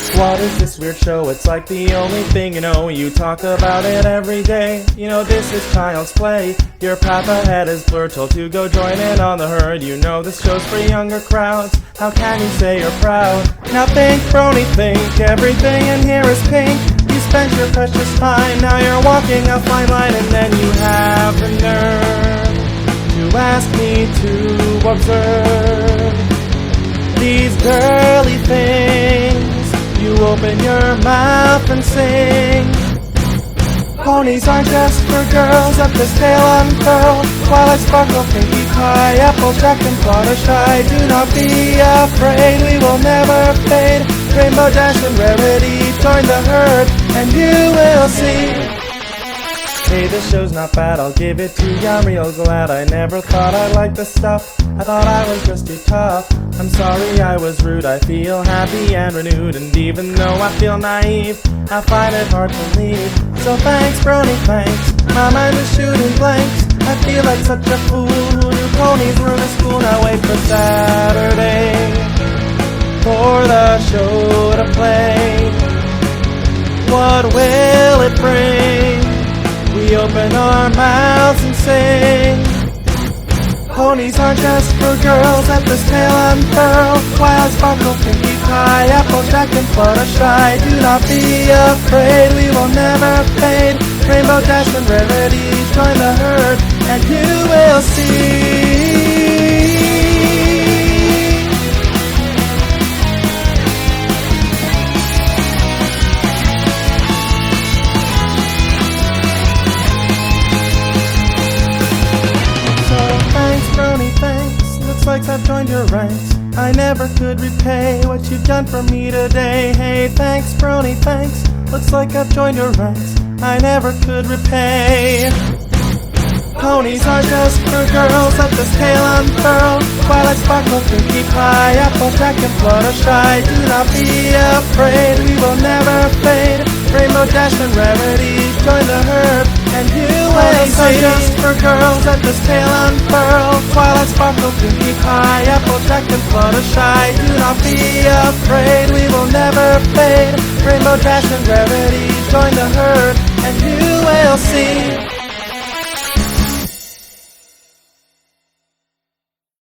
What is this weird show? It's like the only thing you know. You talk about it every day. You know this is child's play. Your path ahead is blurred, told to go join in on the herd. You know this show's for younger crowds. How can you say you're proud? Now think, brony, think. Everything in here is pink. You spent your precious time. Now you're walking a fine line, and then you have the nerve to ask me to observe these girly things. You open your mouth and sing. Ponies aren't just for girls, let this tale unfurl. While I sparkle, pinky pie, applejack and Fluttershy. Do not be afraid, we will never fade. Rainbow Dash and Rarity, join the herd, and you will see. Hey, this show's not bad, I'll give it to you, I'm real glad. I never thought I liked this stuff, I thought I was just too tough. I'm sorry I was rude, I feel happy and renewed. And even though I feel naive, I find it hard to leave. So thanks, brony, thanks, my mind is shooting blanks. I feel like such a fool who knew ponies were in school. Now wait for Saturday, for the show to play. What will it bring? We open our mouths and sing. Ponies aren't just for girls, let this tale unfurl. While I sparkle, pinky pie, applejack and Fluttershy. Do not be afraid, we will never fade. Rainbow Dash and Rarity, join the herd, and you will see. Looks like I've joined your ranks. I never could repay what you've done for me today. Hey, thanks, brony, thanks. Looks like I've joined your ranks. I never could repay. Ponies are just for girls, let this tale unfurl. While I sparkle, pinky pie, applejack and Fluttershy. Do not be afraid, we will never fade. Rainbow Dash and Rarity, join the herd, and you will see. Ponies are just for girls, let this tale unfurl. While I sparkle, pinky pie, applejack and Fluttershy. Do not be afraid, we will never fade. Rainbow Dash and Rarity.